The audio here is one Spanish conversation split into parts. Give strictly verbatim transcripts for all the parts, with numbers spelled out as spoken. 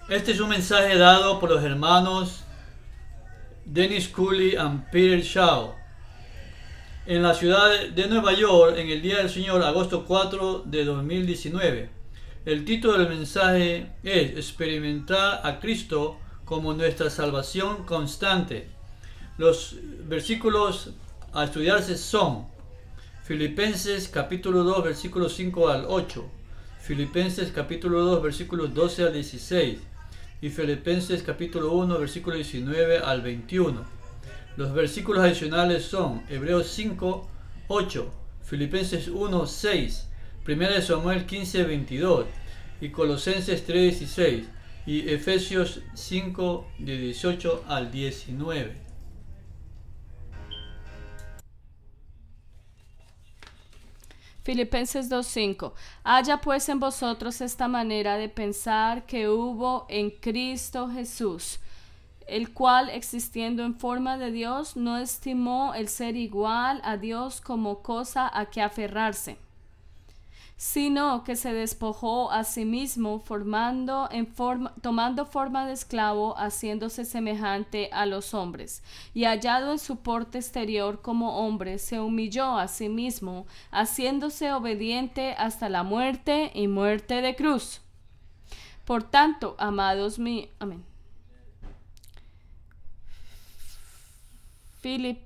Este es un mensaje dado por los hermanos Dennis Cooley y Peter Shaw en la ciudad de Nueva York en el día del Señor, agosto cuatro de dos mil diecinueve. El título del mensaje es Experimentar a Cristo como nuestra salvación constante. Los versículos a estudiarse son Filipenses capítulo dos versículos cinco al ocho, Filipenses capítulo dos versículos doce al dieciséis y Filipenses capítulo uno versículo diecinueve al veintiuno. Los versículos adicionales son Hebreos cinco, ocho, Filipenses uno, seis, primera de Samuel quince, veintidós y Colosenses tres, dieciséis y Efesios cinco, de dieciocho al diecinueve. Filipenses dos cinco. Haya pues en vosotros esta manera de pensar que hubo en Cristo Jesús, el cual, existiendo en forma de Dios, no estimó el ser igual a Dios como cosa a que aferrarse, sino que se despojó a sí mismo, formando en forma, tomando forma de esclavo, haciéndose semejante a los hombres, y hallado en su porte exterior como hombre, se humilló a sí mismo, haciéndose obediente hasta la muerte y muerte de cruz. Por tanto, amados míos, amén. Filip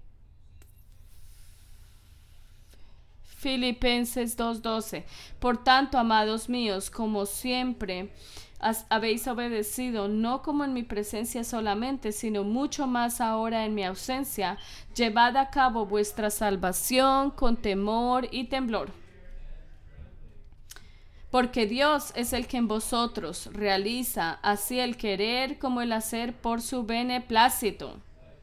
Filipenses dos doce. Por tanto, amados míos, como siempre habéis obedecido, no como en mi presencia solamente, sino mucho más ahora en mi ausencia, llevad a cabo vuestra salvación con temor y temblor. Porque Dios es el que en vosotros realiza así el querer como el hacer por su beneplácito.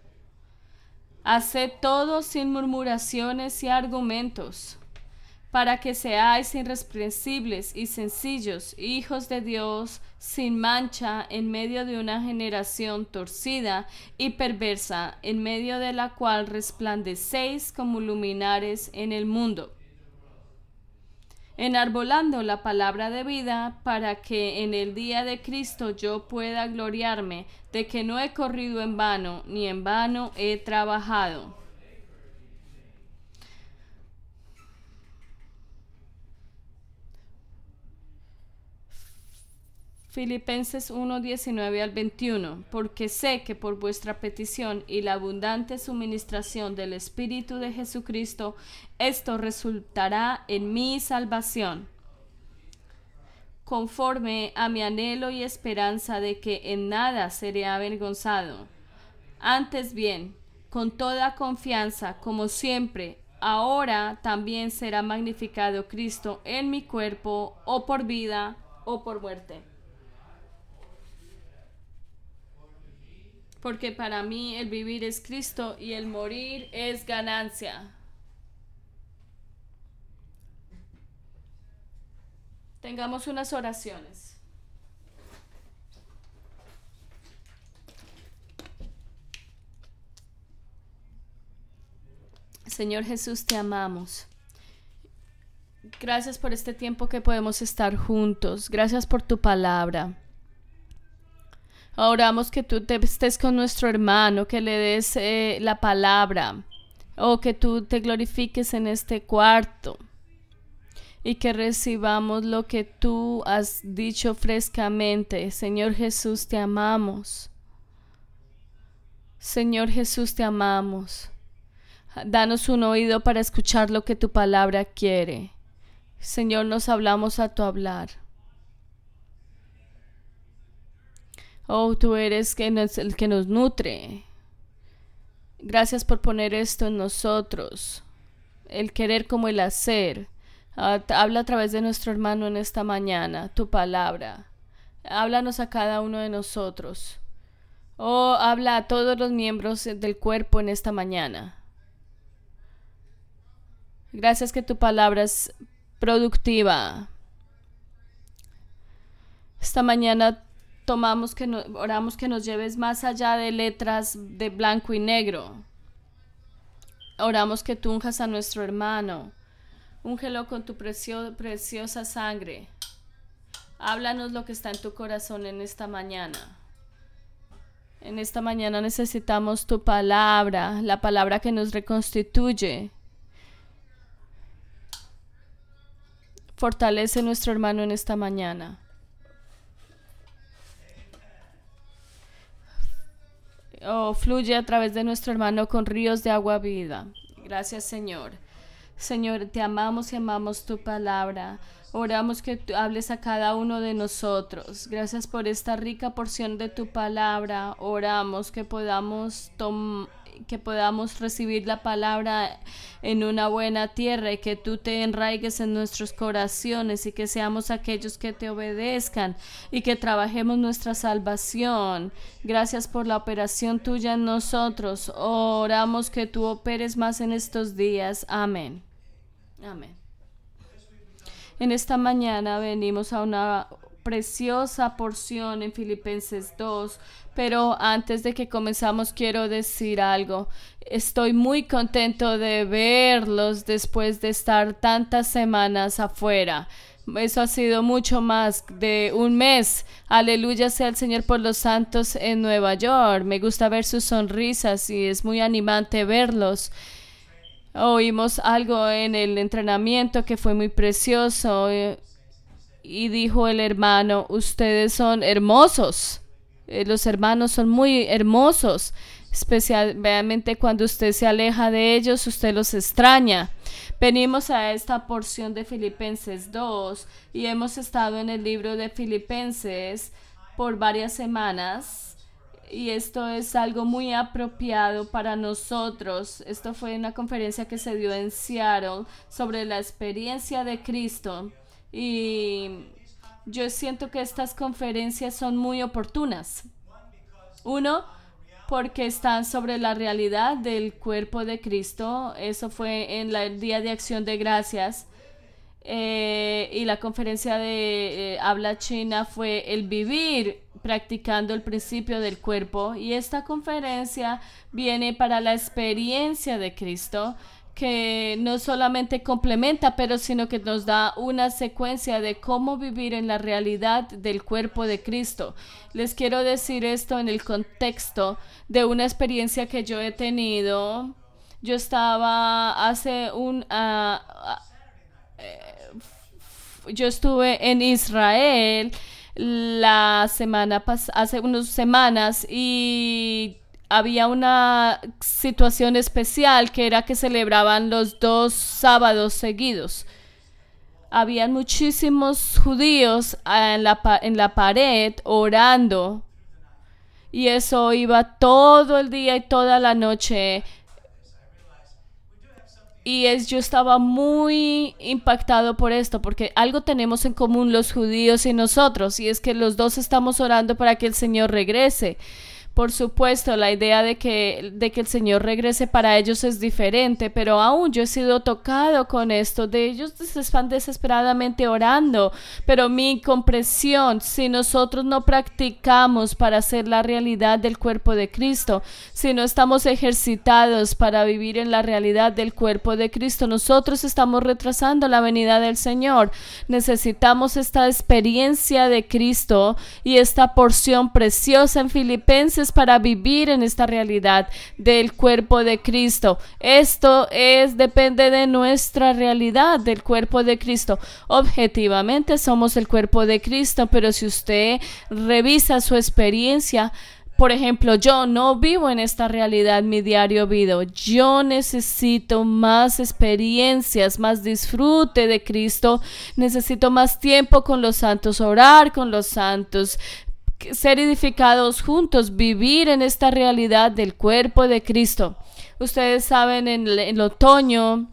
Haced todo sin murmuraciones y argumentos, para que seáis irreprensibles y sencillos, hijos de Dios, sin mancha, en medio de una generación torcida y perversa, en medio de la cual resplandecéis como luminares en el mundo, enarbolando la palabra de vida, para que en el día de Cristo yo pueda gloriarme de que no he corrido en vano, ni en vano he trabajado. Filipenses uno, diecinueve al veintiuno. Porque sé que por vuestra petición y la abundante suministración del Espíritu de Jesucristo, esto resultará en mi salvación, conforme a mi anhelo y esperanza de que en nada seré avergonzado. Antes bien, con toda confianza, como siempre, ahora también será magnificado Cristo en mi cuerpo, o por vida o por muerte. Porque para mí el vivir es Cristo y el morir es ganancia. Tengamos unas oraciones. Señor Jesús, te amamos. Gracias por este tiempo que podemos estar juntos. Gracias por tu palabra. Oramos que tú te estés con nuestro hermano, que le des eh, la palabra, o que tú te glorifiques en este cuarto y que recibamos lo que tú has dicho frescamente. Señor Jesús, te amamos. Señor Jesús, te amamos. Danos un oído para escuchar lo que tu palabra quiere. Señor, nos hablamos a tu hablar. Oh, tú eres el que nos nutre. Gracias por poner esto en nosotros, el querer como el hacer. Uh, habla a través de nuestro hermano en esta mañana, tu palabra. Háblanos a cada uno de nosotros. Oh, habla a todos los miembros del cuerpo en esta mañana. Gracias que tu palabra es productiva. Esta mañana tomamos que no, oramos que nos lleves más allá de letras de blanco y negro. Oramos que tú unjas a nuestro hermano. Úngelo con tu precio, preciosa sangre. Háblanos lo que está en tu corazón en esta mañana. En esta mañana necesitamos tu palabra, la palabra que nos reconstituye. Fortalece a nuestro hermano en esta mañana. Oh, fluye a través de nuestro hermano con ríos de agua viva. Gracias, Señor. Señor, te amamos y amamos tu palabra. Oramos que tú hables a cada uno de nosotros. Gracias por esta rica porción de tu palabra. Oramos que podamos tom- que podamos recibir la palabra en una buena tierra y que tú te enraigues en nuestros corazones y que seamos aquellos que te obedezcan y que trabajemos nuestra salvación. Gracias por la operación tuya en nosotros. Oramos que tú operes más en estos días. Amén. Amén. En esta mañana venimos a una preciosa porción en Filipenses dos, pero antes de que comenzamos quiero decir algo. Estoy muy contento de verlos después de estar tantas semanas afuera. Eso ha sido mucho más de un mes. Aleluya sea el Señor por los santos en Nueva York. Me gusta ver sus sonrisas y es muy animante verlos. Oímos algo en el entrenamiento que fue muy precioso y dijo el hermano: ustedes son hermosos. Eh, los hermanos son muy hermosos, especialmente cuando usted se aleja de ellos, usted los extraña. Venimos a esta porción de Filipenses dos y hemos estado en el libro de Filipenses por varias semanas. Y esto es algo muy apropiado para nosotros. Esto fue una conferencia que se dio en Seattle sobre la experiencia de Cristo. Y yo siento que estas conferencias son muy oportunas. Uno, porque están sobre la realidad del cuerpo de Cristo. Eso fue en la- el Día de Acción de Gracias. Eh, y la conferencia de eh, habla china fue el vivir practicando el principio del cuerpo, y esta conferencia viene para la experiencia de Cristo, que no solamente complementa, pero sino que nos da una secuencia de cómo vivir en la realidad del cuerpo de Cristo. Les quiero decir esto en el contexto de una experiencia que yo he tenido. Yo estaba hace un uh, uh, yo estuve en Israel la semana pas hace unas semanas y había una situación especial que era que celebraban los dos sábados seguidos. Habían muchísimos judíos en la, en la pared orando, y eso iba todo el día y toda la noche. Y es, yo estaba muy impactado por esto, porque algo tenemos en común los judíos y nosotros, y es que los dos estamos orando para que el Señor regrese. Por supuesto, la idea de que, de que el Señor regrese para ellos es diferente, pero aún yo he sido tocado con esto, de ellos están desesperadamente orando, pero mi comprensión, si nosotros no practicamos para hacer la realidad del cuerpo de Cristo, si no estamos ejercitados para vivir en la realidad del cuerpo de Cristo, nosotros estamos retrasando la venida del Señor. Necesitamos esta experiencia de Cristo y esta porción preciosa en Filipenses para vivir en esta realidad del cuerpo de Cristo. Esto es depende de nuestra realidad del cuerpo de Cristo. Objetivamente somos el cuerpo de Cristo, pero si usted revisa su experiencia, por ejemplo, yo no vivo en esta realidad mi diario vida. Yo necesito más experiencias, más disfrute de Cristo. Necesito más tiempo con los santos, orar con los santos, ser edificados juntos, vivir en esta realidad del cuerpo de Cristo. Ustedes saben, en el, en el otoño,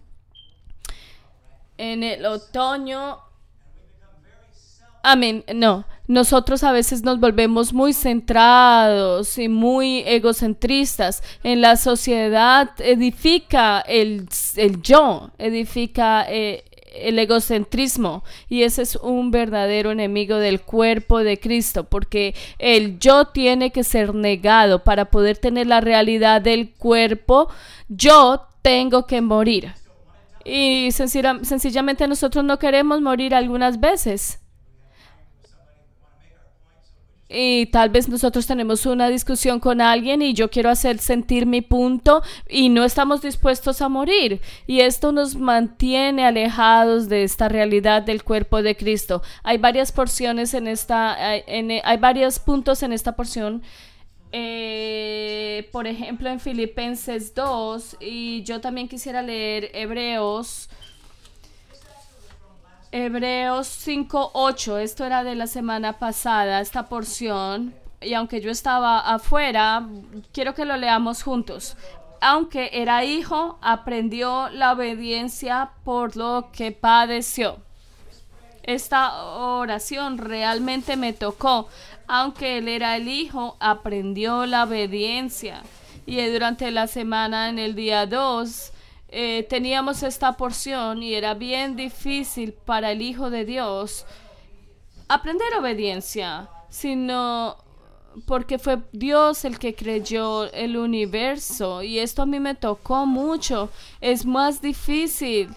en el otoño, amén, no, nosotros a veces nos volvemos muy centrados y muy egocentristas. En la sociedad edifica el, el yo, edifica eh, el egocentrismo, y ese es un verdadero enemigo del cuerpo de Cristo, porque el yo tiene que ser negado para poder tener la realidad del cuerpo. Yo tengo que morir, y sencilla, sencillamente nosotros no queremos morir algunas veces. y tal vez nosotros tenemos una discusión con alguien y yo quiero hacer sentir mi punto y no estamos dispuestos a morir, y esto nos mantiene alejados de esta realidad del cuerpo de Cristo. Hay varias porciones en esta, en, hay varios puntos en esta porción. Eh, por ejemplo, en Filipenses dos, y yo también quisiera leer Hebreos Hebreos cinco ocho. Esto era de la semana pasada, esta porción, y aunque yo estaba afuera, quiero que lo leamos juntos. Aunque era hijo, aprendió la obediencia por lo que padeció. Esta oración realmente me tocó. Aunque él era el hijo, aprendió la obediencia. Y durante la semana, en el día dos, eh, teníamos esta porción y era bien difícil para el Hijo de Dios aprender obediencia, sino porque fue Dios el que creó el universo, y esto a mí me tocó mucho. Es más difícil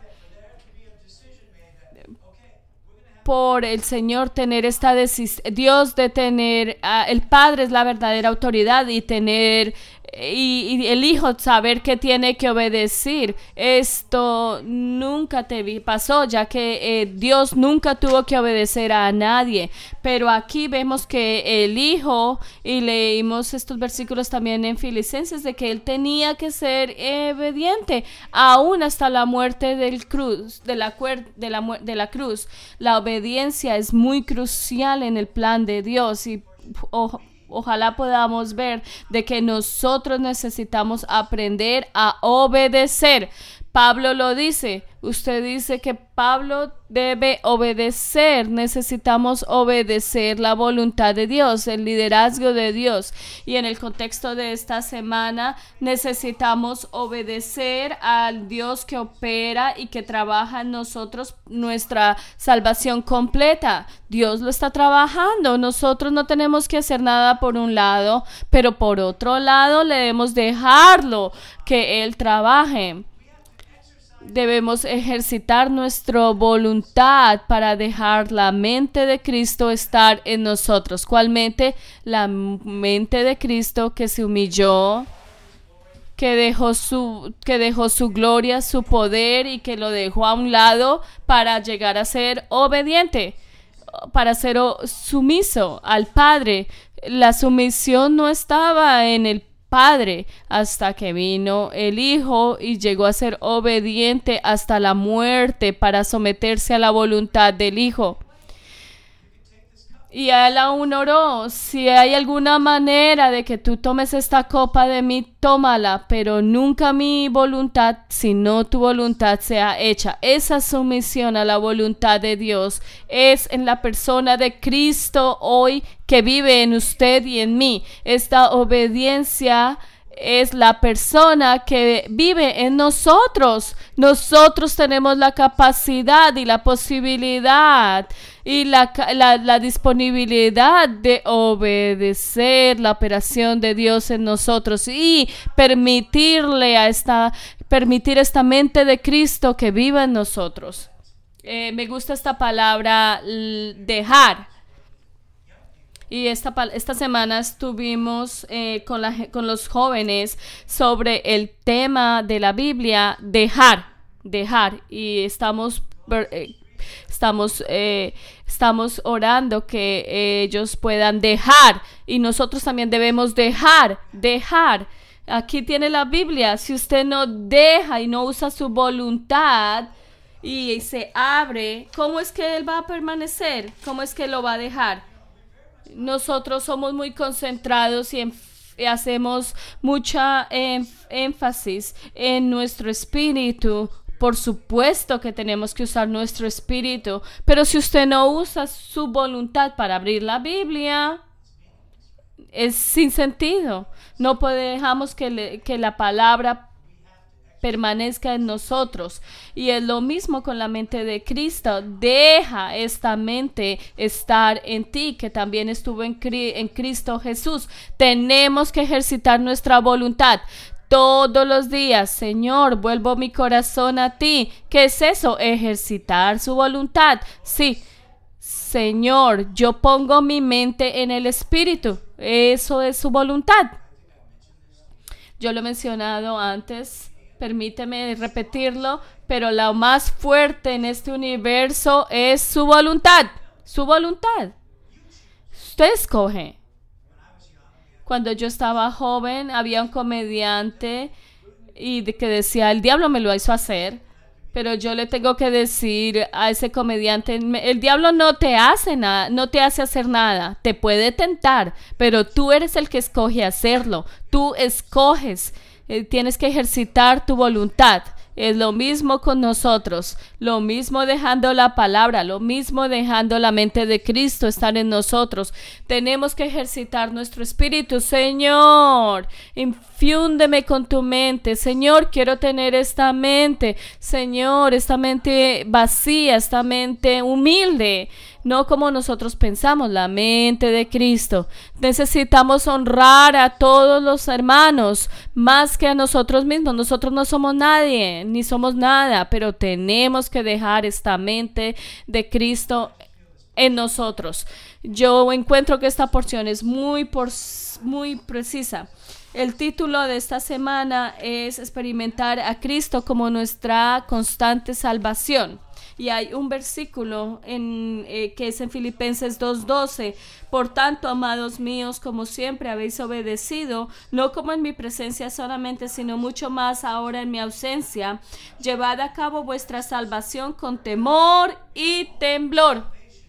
por el Señor tener esta decisión, Dios de tener, uh, el Padre es la verdadera autoridad, y tener y, y el Hijo saber que tiene que obedecer. Esto nunca te vi, pasó, ya que eh, Dios nunca tuvo que obedecer a nadie, pero aquí vemos que el Hijo, y leímos estos versículos también en Filipenses, de que él tenía que ser obediente aún hasta la muerte del cruz, de la, de la, de la cruz. La obediencia es muy crucial en el plan de Dios, y oh, ojalá podamos ver de que nosotros necesitamos aprender a obedecer. Pablo lo dice. Usted dice que Pablo debe obedecer. Necesitamos obedecer la voluntad de Dios, el liderazgo de Dios. Y en el contexto de esta semana, necesitamos obedecer al Dios que opera y que trabaja en nosotros nuestra salvación completa. Dios lo está trabajando. Nosotros no tenemos que hacer nada por un lado, pero por otro lado debemos dejarlo que Él trabaje. Debemos ejercitar nuestra voluntad para dejar la mente de Cristo estar en nosotros. ¿Cuál mente? La mente de Cristo, que se humilló, que dejó su, que dejó su gloria, su poder, y que lo dejó a un lado para llegar a ser obediente, para ser sumiso al Padre. La sumisión no estaba en el Padre hasta que vino el Hijo y llegó a ser obediente hasta la muerte para someterse a la voluntad del Hijo. Y él aún oró: si hay alguna manera de que tú tomes esta copa de mí, tómala, pero nunca mi voluntad, sino tu voluntad sea hecha. Esa sumisión a la voluntad de Dios es en la persona de Cristo hoy, que vive en usted y en mí. Esta obediencia es la persona que vive en nosotros. Nosotros tenemos la capacidad y la posibilidad y la, la, la disponibilidad de obedecer la operación de Dios en nosotros y permitirle a esta, permitir esta mente de Cristo que viva en nosotros. Eh, me gusta esta palabra, dejar. Y esta, esta semana estuvimos eh, con, la, con los jóvenes sobre el tema de la Biblia, dejar, dejar. Y estamos, eh, estamos, eh, estamos orando que ellos puedan dejar. Y nosotros también debemos dejar, dejar. Aquí tiene la Biblia. Si usted no deja y no usa su voluntad y se abre, ¿cómo es que él va a permanecer? ¿Cómo es que lo va a dejar? Nosotros somos muy concentrados y, y hacemos mucha em, énfasis en nuestro espíritu. Por supuesto que tenemos que usar nuestro espíritu, pero si usted no usa su voluntad para abrir la Biblia, es sin sentido. No dejamos que, le, que la palabra permanezca en nosotros. Y es lo mismo con la mente de Cristo. Deja esta mente estar en ti, que también estuvo en, en Cristo Jesús. Tenemos que ejercitar nuestra voluntad todos los días. Señor, vuelvo mi corazón a ti. ¿Qué es eso? Ejercitar su voluntad. Sí, Señor, yo pongo mi mente en el Espíritu. Eso es su voluntad. Yo lo he mencionado antes, permíteme repetirlo, pero lo más fuerte en este universo es su voluntad. Su voluntad. Usted escoge. Cuando yo estaba joven, había un comediante y de que decía, el diablo me lo hizo hacer. Pero yo le tengo que decir a ese comediante, el diablo no te hace nada, no te hace hacer nada, te puede tentar, pero tú eres el que escoge hacerlo, tú escoges, eh, tienes que ejercitar tu voluntad. Es lo mismo con nosotros, lo mismo dejando la palabra, lo mismo dejando la mente de Cristo estar en nosotros. Tenemos que ejercitar nuestro espíritu. Señor, infiúndeme con tu mente. Señor, quiero tener esta mente. Señor, esta mente vacía, esta mente humilde. No como nosotros pensamos, la mente de Cristo. Necesitamos honrar a todos los hermanos más que a nosotros mismos. Nosotros no somos nadie, ni somos nada, pero tenemos que dejar esta mente de Cristo en nosotros. Yo encuentro que esta porción es muy, por, muy precisa. El título de esta semana es experimentar a Cristo como nuestra constante salvación. Y hay un versículo en, eh, que es en Filipenses dos doce. Por tanto, amados míos, como siempre habéis obedecido, no como en mi presencia solamente, sino mucho más ahora en mi ausencia, llevad a cabo vuestra salvación con temor y temblor.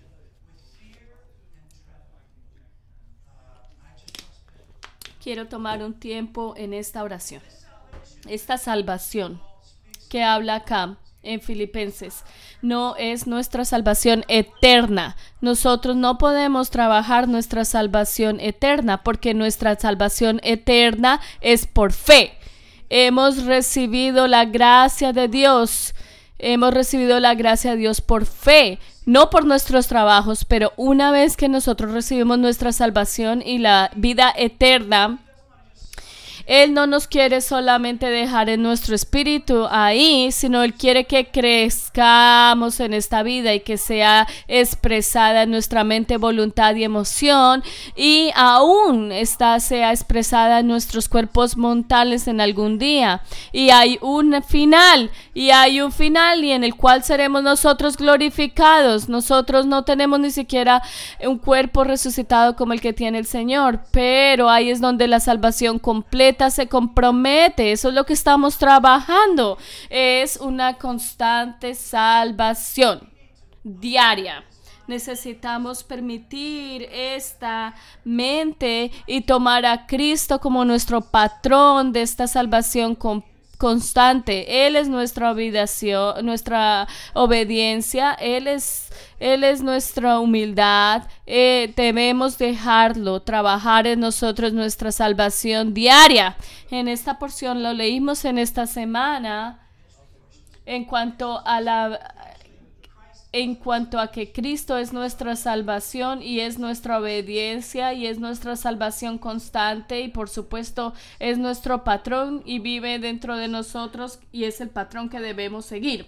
Quiero tomar un tiempo en esta oración. Esta salvación que habla acá en Filipenses no es nuestra salvación eterna. Nosotros no podemos trabajar nuestra salvación eterna porque nuestra salvación eterna es por fe. Hemos recibido la gracia de Dios. Hemos recibido la gracia de Dios por fe, no por nuestros trabajos, pero una vez que nosotros recibimos nuestra salvación y la vida eterna, Él no nos quiere solamente dejar en nuestro espíritu ahí, sino Él quiere que crezcamos en esta vida y que sea expresada en nuestra mente, voluntad y emoción, y aún esta sea expresada en nuestros cuerpos mortales en algún día. Y hay un final, y hay un final y en el cual seremos nosotros glorificados. Nosotros no tenemos ni siquiera un cuerpo resucitado como el que tiene el Señor, pero ahí es donde la salvación completa se compromete. Eso es lo que estamos trabajando. Es una constante salvación diaria. Necesitamos permitir esta mente y tomar a Cristo como nuestro patrón de esta salvación completa. Constante. Él es nuestra obediencia, nuestra obediencia, Él es, Él es nuestra humildad. Eh, debemos dejarlo trabajar en nosotros nuestra salvación diaria. En esta porción lo leímos en esta semana en cuanto a la en cuanto a que Cristo es nuestra salvación y es nuestra obediencia y es nuestra salvación constante y por supuesto es nuestro patrón y vive dentro de nosotros y es el patrón que debemos seguir.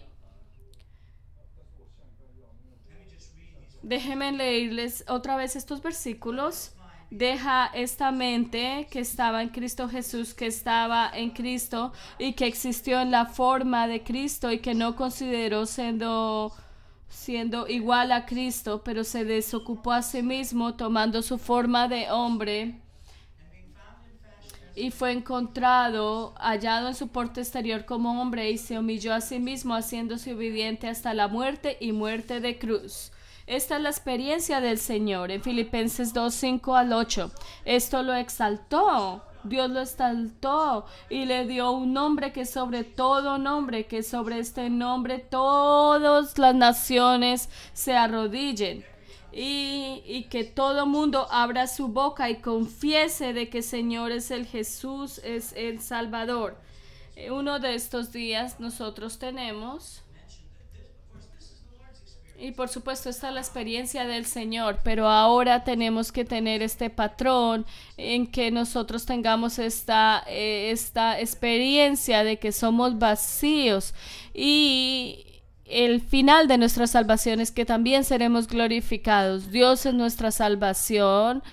Déjenme leerles otra vez estos versículos. Deja esta mente que estaba en Cristo Jesús, que estaba en Cristo y que existió en la forma de Cristo y que no consideró siendo siendo igual a Cristo, pero se desocupó a sí mismo, tomando su forma de hombre, y fue encontrado, hallado en su porte exterior como hombre, y se humilló a sí mismo, haciéndose obediente hasta la muerte y muerte de cruz. Esta es la experiencia del Señor. En Filipenses dos, cinco al ocho. Esto lo exaltó. Dios lo exaltó y le dio un nombre que sobre todo nombre, que sobre este nombre todas las naciones se arrodillen y, y que todo mundo abra su boca y confiese de que Señor es el Jesús, es el Salvador. Uno de estos días nosotros tenemos... Y por supuesto esta es la experiencia del Señor, pero ahora tenemos que tener este patrón en que nosotros tengamos esta, eh, esta experiencia de que somos vacíos y, el final de nuestra salvación es que también seremos glorificados. Dios es nuestra salvación.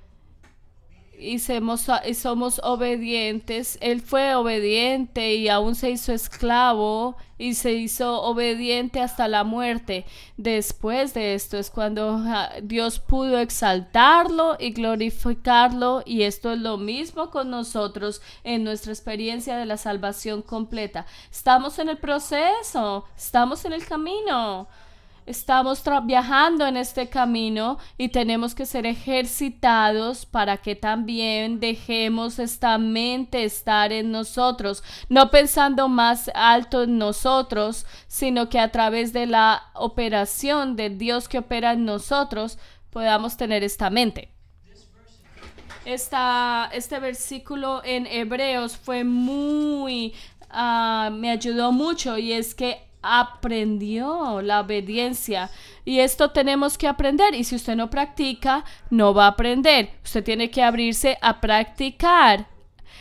Y somos, y somos obedientes. Él fue obediente y aún se hizo esclavo y se hizo obediente hasta la muerte. Después de esto es cuando Dios pudo exaltarlo y glorificarlo, y esto es lo mismo con nosotros en nuestra experiencia de la salvación completa. Estamos en el proceso, estamos en el camino. Estamos viajando en este camino y tenemos que ser ejercitados para que también dejemos esta mente estar en nosotros, no pensando más alto en nosotros, sino que a través de la operación de Dios que opera en nosotros podamos tener esta mente. Esta, este versículo en Hebreos fue muy, uh, me ayudó mucho, y es que aprendió la obediencia, y esto tenemos que aprender, y si usted no practica no va a aprender. Usted tiene que abrirse a practicar,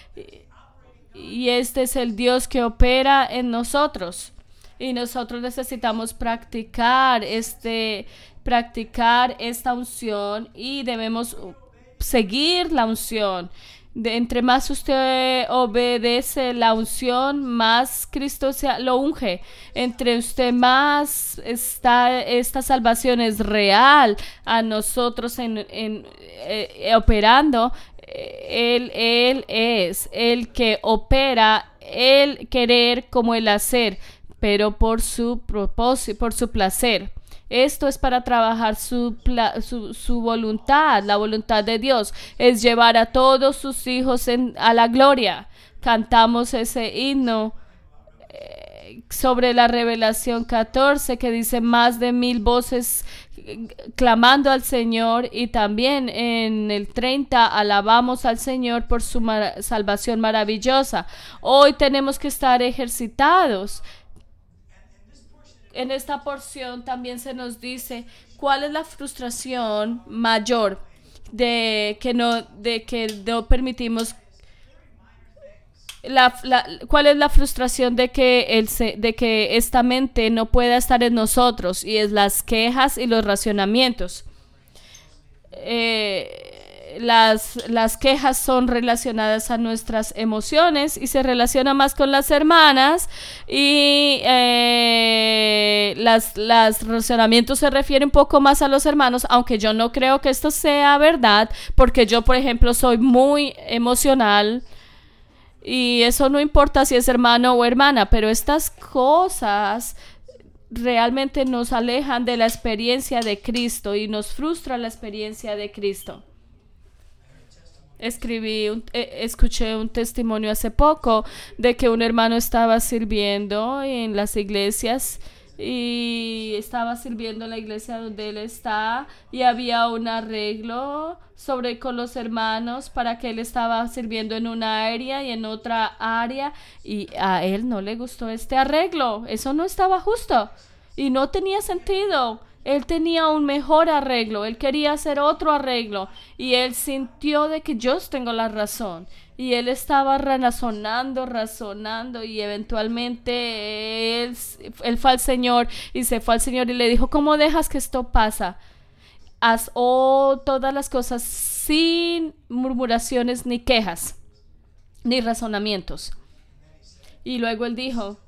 y este es el Dios que opera en nosotros, y nosotros necesitamos practicar este practicar esta unción, y debemos seguir la unción. De entre más usted obedece la unción, más Cristo se lo unge. Entre usted más está, esta salvación es real a nosotros en, en, eh, operando. Él, él es el que opera el querer como el hacer, pero por su propósito, por su placer. Esto es para trabajar su, su, su voluntad. La voluntad de Dios es llevar a todos sus hijos en, a la gloria. Cantamos ese himno eh, sobre la Revelación catorce, que dice más de mil voces eh, clamando al Señor, y también en el treinta alabamos al Señor por su mar- salvación maravillosa. Hoy tenemos que estar ejercitados. En esta porción también se nos dice cuál es la frustración mayor de que no, de que no permitimos, la, la, cuál es la frustración de que, el, de que esta mente no pueda estar en nosotros, y es las quejas y los racionamientos. Eh, Las, las quejas son relacionadas a nuestras emociones y se relaciona más con las hermanas, y eh, las, los razonamientos se refieren un poco más a los hermanos, aunque yo no creo que esto sea verdad, porque yo, por ejemplo, soy muy emocional, y eso no importa si es hermano o hermana, pero estas cosas realmente nos alejan de la experiencia de Cristo y nos frustra la experiencia de Cristo. Escribí, un, eh, escuché un testimonio hace poco de que un hermano estaba sirviendo en las iglesias, y estaba sirviendo en la iglesia donde él está, y había un arreglo sobre con los hermanos para que él estaba sirviendo en una área y en otra área, y a él no le gustó este arreglo. Eso no estaba justo y no tenía sentido. Él tenía un mejor arreglo, él quería hacer otro arreglo, y él sintió de que yo tengo la razón, y él estaba razonando, razonando, y eventualmente él, él fue al Señor, y se fue al Señor y le dijo: ¿cómo dejas que esto pasa? Haz oh, todas las cosas sin murmuraciones ni quejas, ni razonamientos. Y luego él dijo: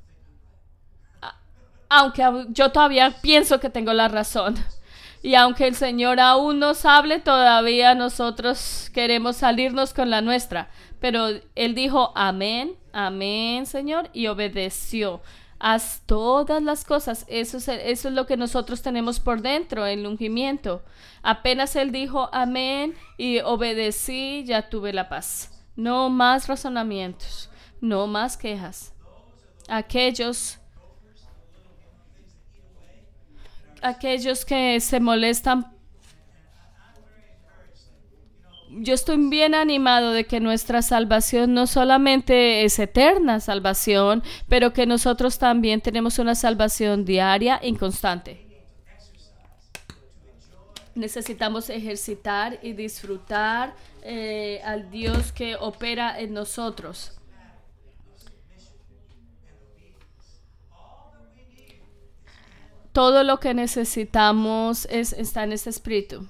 aunque yo todavía pienso que tengo la razón, y aunque el Señor aún nos hable, todavía nosotros queremos salirnos con la nuestra. Pero él dijo: amén, amén, Señor, y obedeció. Haz todas las cosas. Eso es, eso es lo que nosotros tenemos por dentro, el ungimiento. Apenas él dijo amén y obedecí, ya tuve la paz. No más razonamientos, no más quejas. Aquellos Aquellos que se molestan, yo estoy bien animado de que nuestra salvación no solamente es eterna salvación, pero que nosotros también tenemos una salvación diaria e inconstante. Necesitamos ejercitar y disfrutar eh, al Dios que opera en nosotros. todo lo que necesitamos es, está en este espíritu.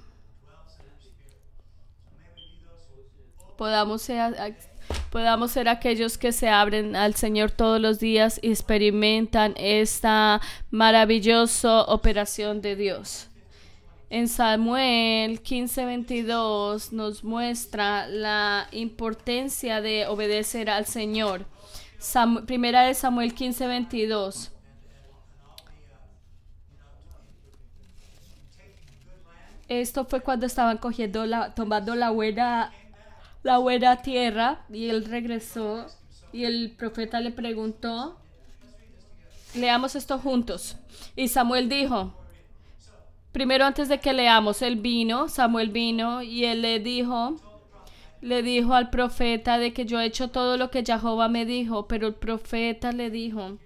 Podamos ser, podamos ser aquellos que se abren al Señor todos los días y experimentan esta maravillosa operación de Dios. En Samuel quince veintidós nos muestra la importancia de obedecer al Señor. Sam, primera de Samuel quince veintidós. Esto fue cuando estaban cogiendo la, tomando la buena, la buena tierra, y él regresó y el profeta le preguntó. Leamos esto juntos. Y Samuel dijo, primero antes de que leamos, él vino, Samuel vino y él le dijo, le dijo al profeta de que yo he hecho todo lo que Jehová me dijo, pero el profeta le dijo,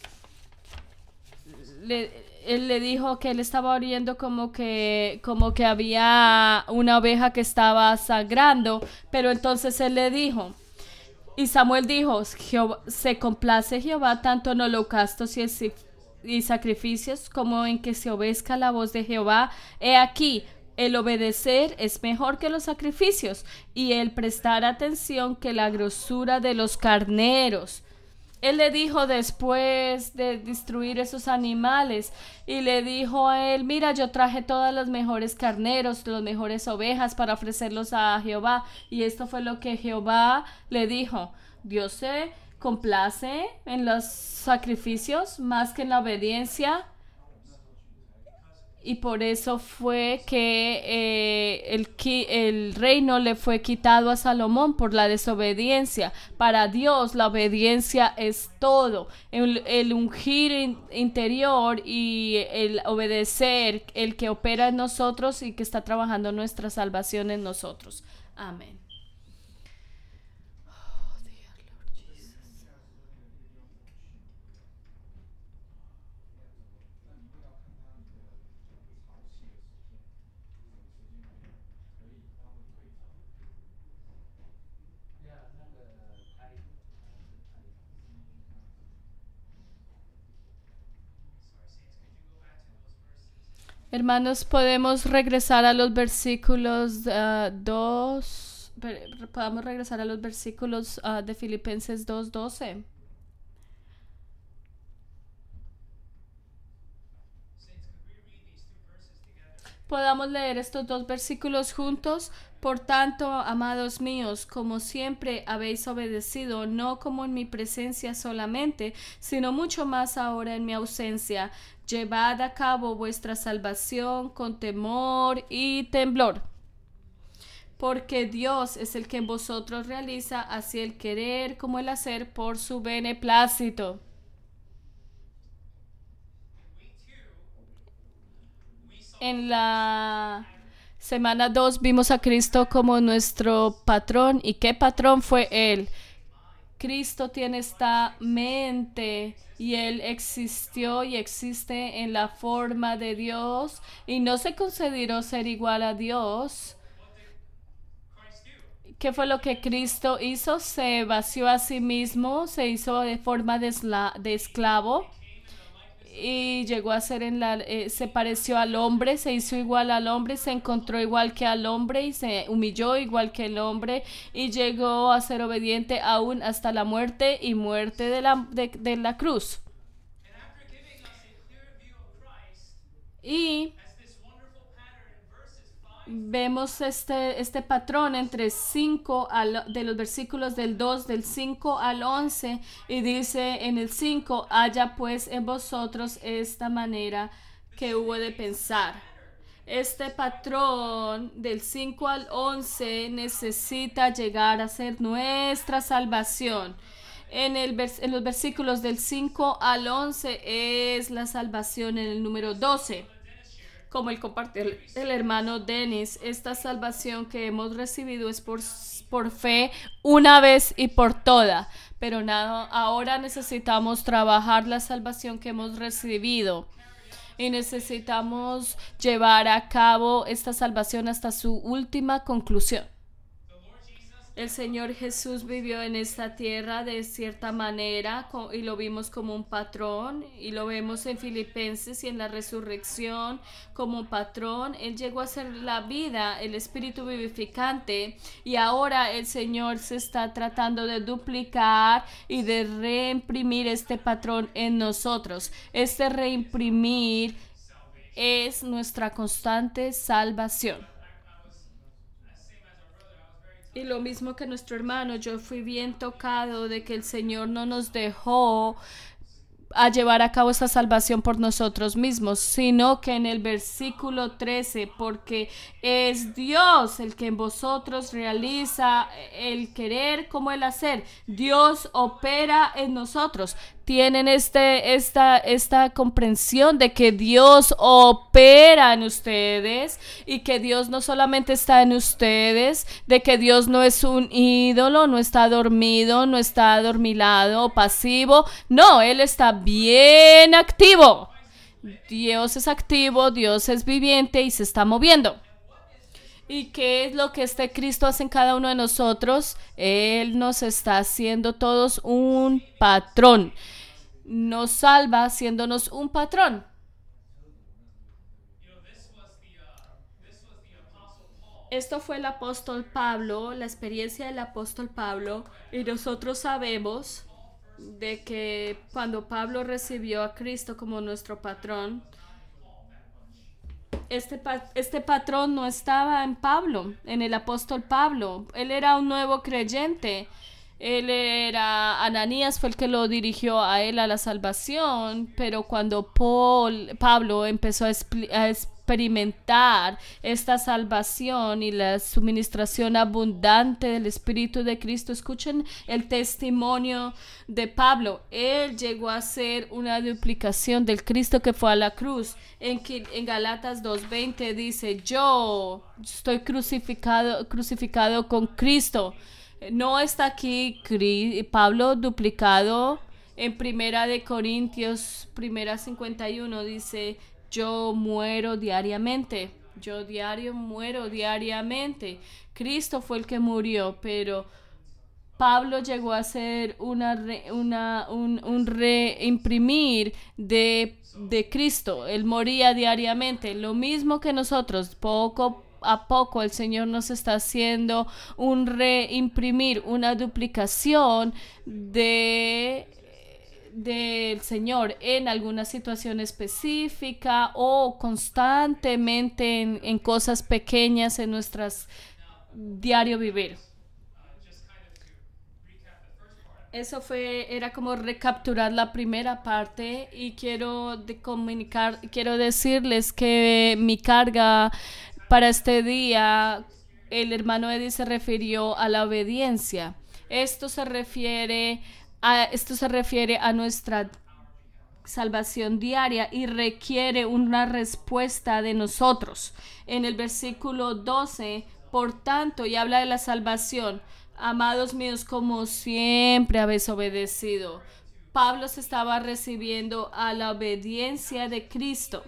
le, él le dijo que él estaba oyendo como que, como que había una oveja que estaba sangrando, pero entonces él le dijo, y Samuel dijo, se complace Jehová tanto en holocaustos y, y sacrificios como en que se obedezca la voz de Jehová. He aquí, el obedecer es mejor que los sacrificios y el prestar atención que la grosura de los carneros. Él le dijo después de destruir esos animales y le dijo a él, mira, yo traje todos los mejores carneros, las mejores ovejas para ofrecerlos a Jehová. Y esto fue lo que Jehová le dijo. Dios se complace en los sacrificios más que en la obediencia. Y por eso fue que eh, el, el reino le fue quitado a Salomón por la desobediencia. Para Dios la obediencia es todo. El, el ungir in, interior y el obedecer, el que opera en nosotros y que está trabajando nuestra salvación en nosotros. Amén. Hermanos, podemos regresar a los versículos dos, uh, podemos regresar a los versículos uh, de Filipenses dos doce. Podamos leer estos dos versículos juntos. Por tanto, amados míos, como siempre habéis obedecido, no como en mi presencia solamente, sino mucho más ahora en mi ausencia, llevad a cabo vuestra salvación con temor y temblor. Porque Dios es el que en vosotros realiza así el querer como el hacer por su beneplácito. En la semana dos vimos a Cristo como nuestro patrón. ¿Y qué patrón fue Él? Cristo tiene esta mente y Él existió y existe en la forma de Dios y no se consideró ser igual a Dios. ¿Qué fue lo que Cristo hizo? Se vació a sí mismo, se hizo de forma de, esla- de esclavo. Y llegó a ser en la eh, se pareció al hombre, se hizo igual al hombre, se encontró igual que al hombre y se humilló igual que el hombre y llegó a ser obediente aún hasta la muerte y muerte de la, de, de la cruz. Y vemos este, este patrón entre cinco al, de los versículos del dos, del cinco al once, y dice en el cinco, haya pues en vosotros esta manera que hubo de pensar. Este patrón del cinco al once necesita llegar a ser nuestra salvación. En, el, en los versículos del cinco al once es la salvación en el número doce. Como el compartió el, el hermano Dennis, esta salvación que hemos recibido es por, por fe una vez y por toda. Pero nada, ahora necesitamos trabajar la salvación que hemos recibido. Y necesitamos llevar a cabo esta salvación hasta su última conclusión. El Señor Jesús vivió en esta tierra de cierta manera co- y lo vimos como un patrón y lo vemos en Filipenses y en la resurrección como un patrón. Él llegó a ser la vida, el espíritu vivificante, y ahora el Señor se está tratando de duplicar y de reimprimir este patrón en nosotros. Este reimprimir es nuestra constante salvación. Y lo mismo que nuestro hermano, yo fui bien tocado de que el Señor no nos dejó a llevar a cabo esta salvación por nosotros mismos, sino que en el versículo trece, porque es Dios el que en vosotros realiza el querer como el hacer. Dios opera en nosotros. Tienen este, esta, esta comprensión de que Dios opera en ustedes y que Dios no solamente está en ustedes, de que Dios no es un ídolo, no está dormido, no está adormilado o pasivo. No, Él está bien activo. Dios es activo, Dios es viviente y se está moviendo. ¿Y qué es lo que este Cristo hace en cada uno de nosotros? Él nos está haciendo todos un patrón. Nos salva haciéndonos un patrón. Esto fue el apóstol Pablo, la experiencia del apóstol Pablo, y nosotros sabemos de que cuando Pablo recibió a Cristo como nuestro patrón, Este, pa- este patrón no estaba en Pablo, en el apóstol Pablo. Él era un nuevo creyente. Él era, Ananías fue el que lo dirigió a él a la salvación, pero cuando Paul, Pablo empezó a, expli- a experimentar esta salvación y la suministración abundante del Espíritu de Cristo, escuchen el testimonio de Pablo. Él llegó a ser una duplicación del Cristo que fue a la cruz. En, Qui- en Galatas dos veinte dice, yo estoy crucificado, crucificado con Cristo. No está aquí Cri- Pablo duplicado. En Primera de Corintios, Primera cincuenta y uno dice, yo muero diariamente. Yo diario muero diariamente. Cristo fue el que murió, pero Pablo llegó a ser una, re- una un, un reimprimir de, de Cristo. Él moría diariamente. Lo mismo que nosotros, poco a poco el Señor nos está haciendo un reimprimir, una duplicación de del Señor en alguna situación específica o constantemente en, en cosas pequeñas en nuestras diario vivir. Eso fue, era como recapturar la primera parte y quiero de comunicar, quiero decirles que mi carga para este día, el hermano Eddie se refirió a la obediencia. Esto se refiere a, esto se refiere a nuestra salvación diaria y requiere una respuesta de nosotros. En el versículo doce, por tanto, y habla de la salvación, amados míos, como siempre habéis obedecido. Pablo se estaba recibiendo a la obediencia de Cristo,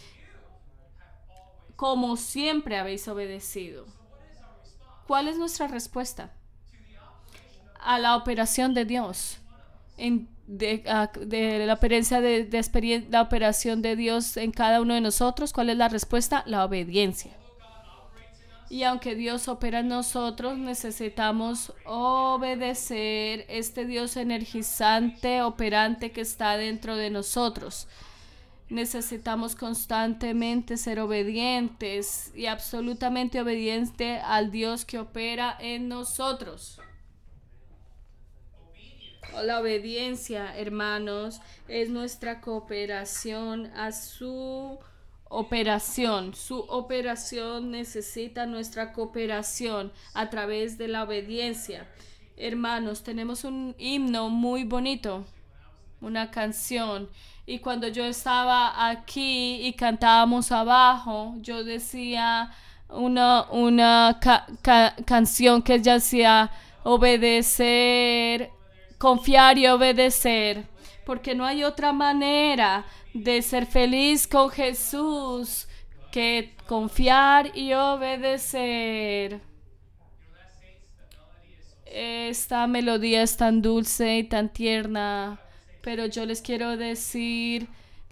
como siempre habéis obedecido. ¿Cuál es nuestra respuesta? A la operación de Dios. En, de, a, de la experiencia de, de experien la operación de Dios en cada uno de nosotros. ¿Cuál es la respuesta? La obediencia. Y aunque Dios opera en nosotros, necesitamos obedecer este Dios energizante, operante que está dentro de nosotros. Necesitamos constantemente ser obedientes y absolutamente obedientes al Dios que opera en nosotros. La obediencia, hermanos, es nuestra cooperación a su operación. Su operación necesita nuestra cooperación a través de la obediencia. Hermanos, tenemos un himno muy bonito, una canción. Y cuando yo estaba aquí y cantábamos abajo, yo decía una, una ca ca canción que ya decía obedecer, confiar y obedecer, porque no hay otra manera de ser feliz con Jesús que confiar y obedecer. esta melodía es tan dulce y tan tierna, pero yo les quiero decir,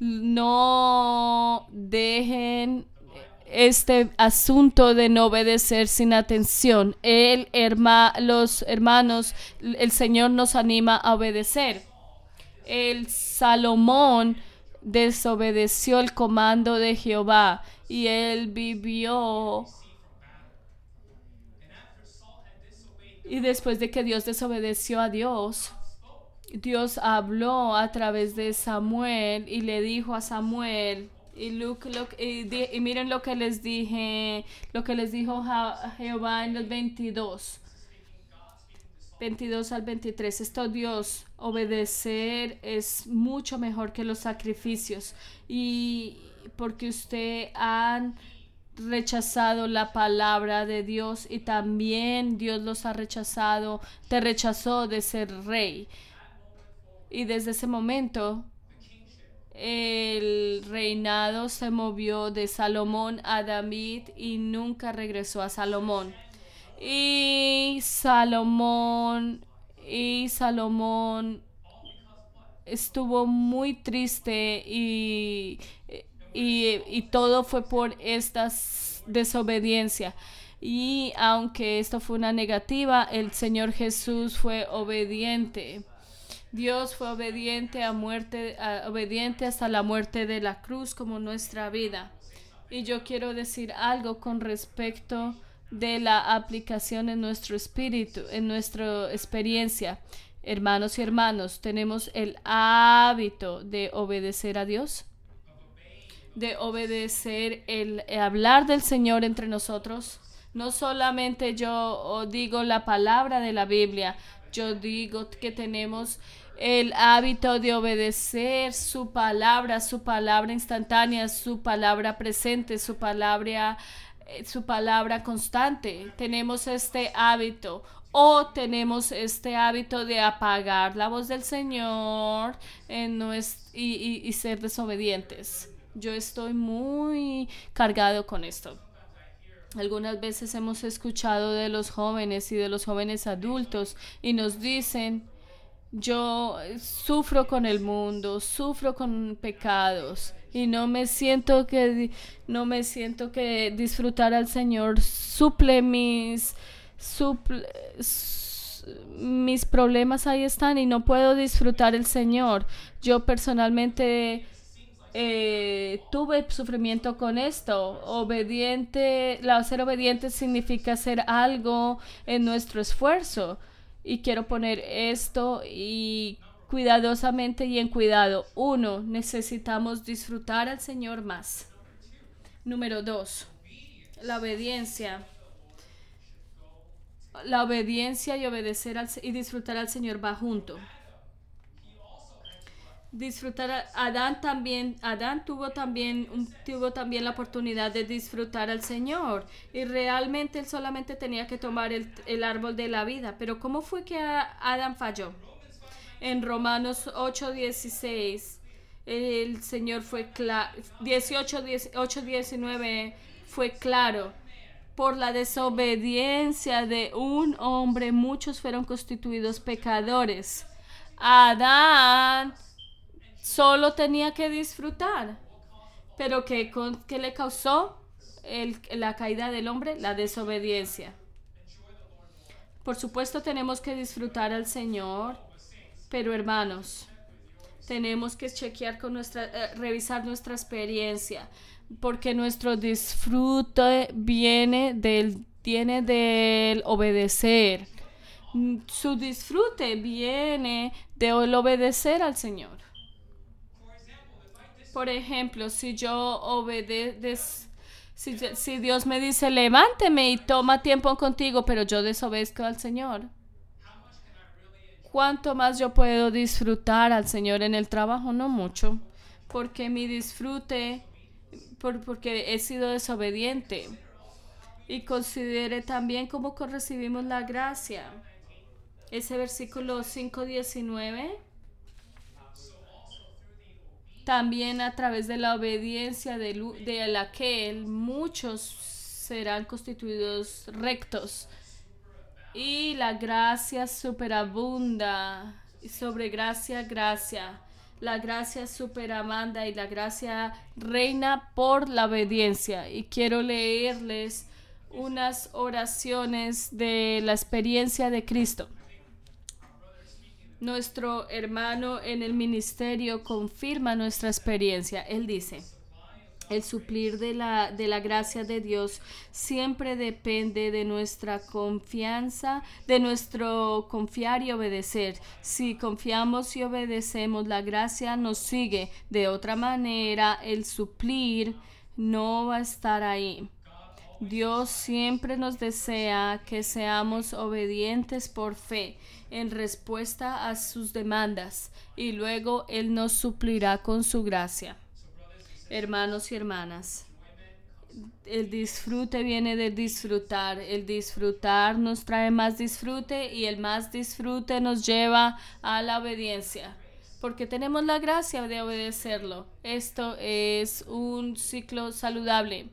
no dejen este asunto de no obedecer sin atención. El herma, los hermanos, el Señor nos anima a obedecer. El Salomón desobedeció el comando de Jehová y él vivió. Y después de que Dios desobedeció a Dios, Dios habló a través de Samuel y le dijo a Samuel, y, Luke, lo, y, di, y miren lo que les dije, lo que les dijo Je- Jehová en los veintidós, veintidós al veintitrés. Esto, Dios, obedecer es mucho mejor que los sacrificios, y porque usted han rechazado la palabra de Dios y también Dios los ha rechazado, te rechazó de ser rey. Y desde ese momento el reinado se movió de Salomón a David y nunca regresó a Salomón. Y Salomón y Salomón estuvo muy triste y, y, y todo fue por esta desobediencia. Y aunque esto fue una negativa, el Señor Jesús fue obediente. Dios fue obediente a muerte, a, obediente hasta la muerte de la cruz como nuestra vida. Y yo quiero decir algo con respecto de la aplicación en nuestro espíritu, en nuestra experiencia. Hermanos y hermanos, tenemos el hábito de obedecer a Dios, de obedecer el, el hablar del Señor entre nosotros. No solamente yo digo la palabra de la Biblia, yo digo que tenemos el hábito de obedecer su palabra, su palabra instantánea, su palabra presente, su palabra, su palabra constante. Tenemos este hábito. O tenemos este hábito de apagar la voz del Señor en nuestro, y, y, y ser desobedientes. Yo estoy muy cargado con esto. Algunas veces hemos escuchado de los jóvenes y de los jóvenes adultos y nos dicen, yo sufro con el mundo, sufro con pecados y no me siento que no me siento que disfrutar al Señor suple mis suple, mis problemas, ahí están y no puedo disfrutar el Señor. Yo personalmente Eh, tuve sufrimiento con esto. Obediente, la, ser obediente significa hacer algo en nuestro esfuerzo. Y quiero poner esto y cuidadosamente y en cuidado. Uno, necesitamos disfrutar al Señor más. Número dos, la obediencia. La obediencia y obedecer al, y disfrutar al Señor va junto. Disfrutar a Adán también Adán tuvo también tuvo también la oportunidad de disfrutar al Señor y realmente él solamente tenía que tomar el, el árbol de la vida. Pero ¿cómo fue que Adán falló? En Romanos ocho dieciséis el Señor fue claro, dieciocho diecinueve fue claro. Por la desobediencia de un hombre muchos fueron constituidos pecadores. Adán solo tenía que disfrutar. Pero ¿qué, con, ¿qué le causó el, la caída del hombre? La desobediencia. Por supuesto tenemos que disfrutar al Señor, pero hermanos, tenemos que chequear con nuestra, eh, revisar nuestra experiencia, porque nuestro disfrute viene del, viene del obedecer. Su disfrute viene del obedecer al Señor. Por ejemplo, si yo obedezco, si, si Dios me dice, levánteme y toma tiempo contigo, pero yo desobedezco al Señor, ¿cuánto más yo puedo disfrutar al Señor en el trabajo? No mucho, porque mi disfrute, por, porque he sido desobediente. Y considere también cómo recibimos la gracia. Ese versículo cinco diecinueve. También a través de la obediencia de, de aquel, muchos serán constituidos rectos. y la gracia superabunda. Y sobre gracia, gracia. La gracia superamanda y la gracia reina por la obediencia. Y quiero leerles unas oraciones de la experiencia de Cristo. Nuestro hermano en el ministerio confirma nuestra experiencia. Él dice: el suplir de la, de la gracia de Dios siempre depende de nuestra confianza, de nuestro confiar y obedecer. Si confiamos y obedecemos, la gracia nos sigue. De otra manera, el suplir no va a estar ahí. Dios siempre nos desea que seamos obedientes por fe en respuesta a sus demandas, y luego Él nos suplirá con su gracia. Hermanos y hermanas, el disfrute viene de disfrutar. El disfrutar nos trae más disfrute y el más disfrute nos lleva a la obediencia, porque tenemos la gracia de obedecerlo. Esto es un ciclo saludable.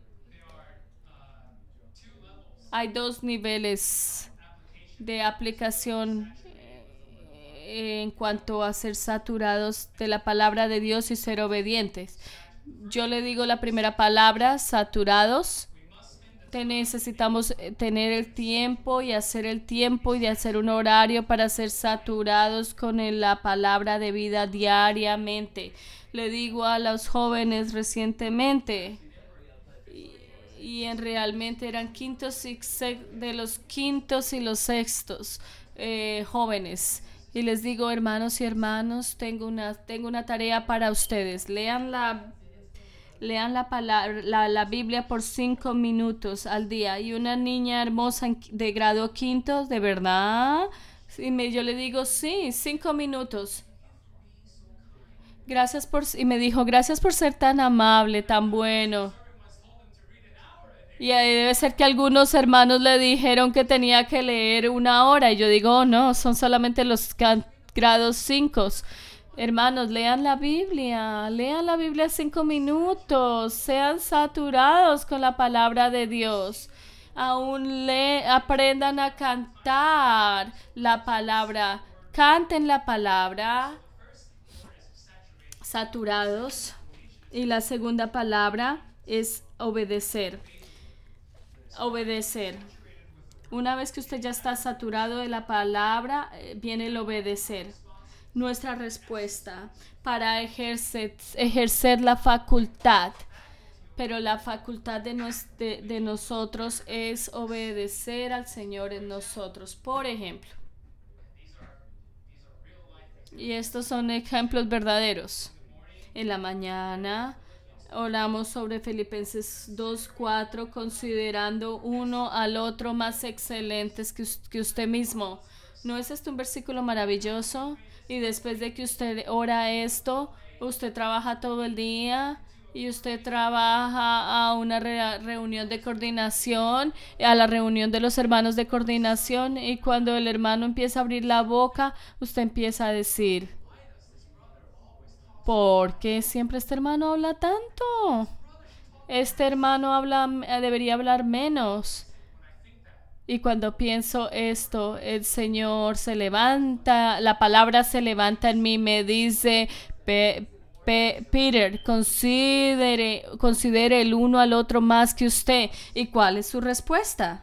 Hay dos niveles de aplicación en cuanto a ser saturados de la palabra de Dios y ser obedientes. Yo le digo la primera palabra, saturados. Te necesitamos tener el tiempo y hacer el tiempo y de hacer un horario para ser saturados con el, la palabra de vida diariamente. Le digo a los jóvenes recientemente, y, y en realmente eran quintos y se, de los quintos y los sextos eh, jóvenes. Y les digo, hermanos y hermanos, tengo una, tengo una tarea para ustedes. Lean la Lean la, palabra, la, la Biblia por cinco minutos al día. Y una niña hermosa de grado quinto, ¿de verdad? Y me, yo le digo, sí, cinco minutos. Gracias por... Y me dijo, gracias por ser tan amable, tan bueno. Y ahí debe ser que algunos hermanos le dijeron que tenía que leer una hora. Y yo digo, oh, no, son solamente los grados cinco. Hermanos, lean la Biblia, lean la Biblia cinco minutos, sean saturados con la palabra de Dios. Aún le aprendan a cantar la palabra, canten la palabra, saturados. Y la segunda palabra es obedecer. Obedecer. Una vez que usted ya está saturado de la palabra, viene el obedecer. Nuestra respuesta para ejercer, ejercer la facultad, pero la facultad de, nos, de, de nosotros es obedecer al Señor en nosotros. Por ejemplo, y estos son ejemplos verdaderos. En la mañana oramos sobre Filipenses dos cuatro, considerando uno al otro más excelentes que, que usted mismo. ¿No es este un versículo maravilloso? Y después de que usted ora esto, usted trabaja todo el día y usted trabaja a una re- reunión de coordinación, a la reunión de los hermanos de coordinación, y cuando el hermano empieza a abrir la boca, usted empieza a decir, ¿por qué siempre este hermano habla tanto? Este hermano habla, debería hablar menos. Y cuando pienso esto, el Señor se levanta, la palabra se levanta en mí, me dice, Pe, Pe, Peter, considere, considere el uno al otro más que usted. ¿Y cuál es su respuesta?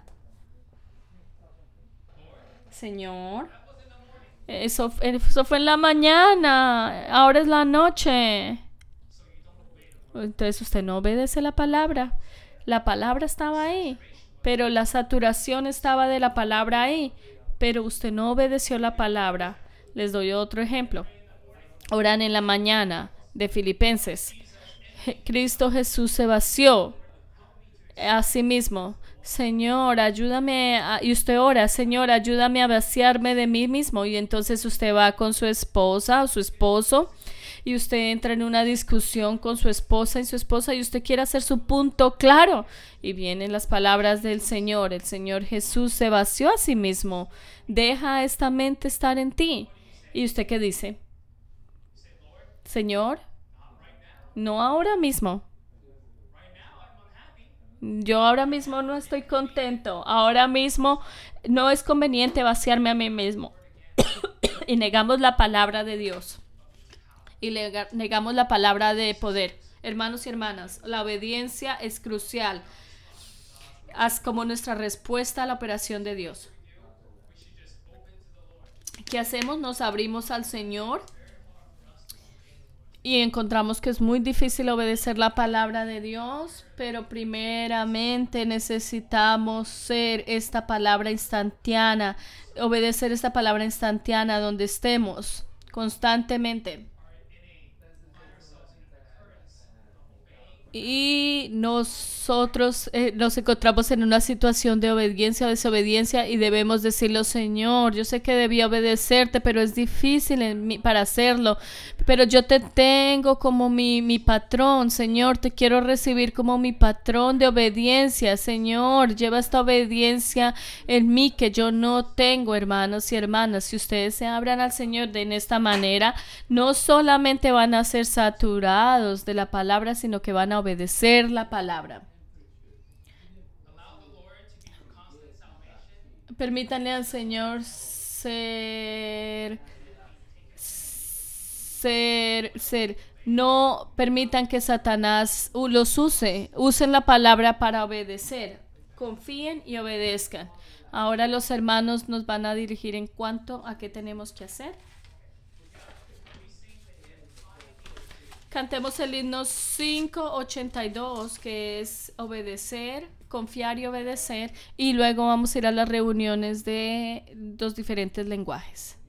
Señor, eso, eso fue en la mañana, ahora es la noche. Entonces usted no obedece la palabra. La palabra estaba ahí. Pero la saturación estaba de la palabra ahí, pero usted no obedeció la palabra. Les doy otro ejemplo. Oran en la mañana de Filipenses. Cristo Jesús se vació a sí mismo. Señor, ayúdame, a, y usted ora, Señor, ayúdame a vaciarme de mí mismo. Y entonces usted va con su esposa o su esposo y usted entra en una discusión con su esposa y su esposa y usted quiere hacer su punto claro. Y vienen las palabras del Señor. El Señor Jesús se vació a sí mismo. Deja esta mente estar en ti. ¿Y usted qué dice? Señor, no ahora mismo. Yo ahora mismo no estoy contento. Ahora mismo no es conveniente vaciarme a mí mismo. Y negamos la palabra de Dios. Y negamos la palabra de poder. Hermanos y hermanas, la obediencia es crucial. Haz como nuestra respuesta a la operación de Dios. ¿Qué hacemos? Nos abrimos al Señor y encontramos que es muy difícil obedecer la palabra de Dios, pero primeramente necesitamos ser esta palabra instantánea, obedecer esta palabra instantánea donde estemos constantemente. Y nosotros eh, nos encontramos en una situación de obediencia o desobediencia y debemos decirlo: Señor, yo sé que debía obedecerte, pero es difícil en mí para hacerlo. Pero yo te tengo como mi, mi patrón, Señor, te quiero recibir como mi patrón de obediencia. Señor, lleva esta obediencia en mí que yo no tengo, hermanos y hermanas. Si ustedes se abran al Señor de en esta manera, no solamente van a ser saturados de la palabra, sino que van a obedecer la palabra. Permítanle al Señor ser, ser, ser. No permitan que Satanás los use. Usen la palabra para obedecer. Confíen y obedezcan. Ahora los hermanos nos van a dirigir en cuanto a qué tenemos que hacer. Cantemos el himno quinientos ochenta y dos, que es obedecer, confiar y obedecer. Y luego vamos a ir a las reuniones de los diferentes lenguajes.